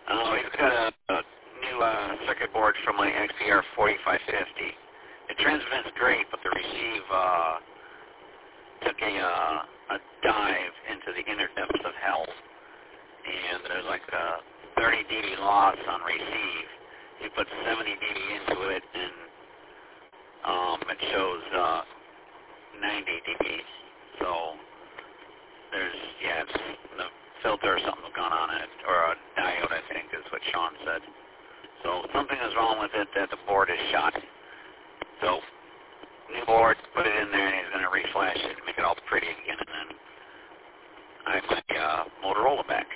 Oh, he's got a new circuit board from my XPR 4550. The transmit's great, but the receive took a dive into the inner depths of hell, and there's like a 30 dB loss on receive. He put 70 dB into it, and it shows 90 dB. So there's, yeah, it's the filter or something's gone on it, or a diode, I think, is what Sean said. So something is wrong with it, that the board is shot. So new board, put it in there, and he's going to reflash it and make it all pretty again, and then I have my Motorola back.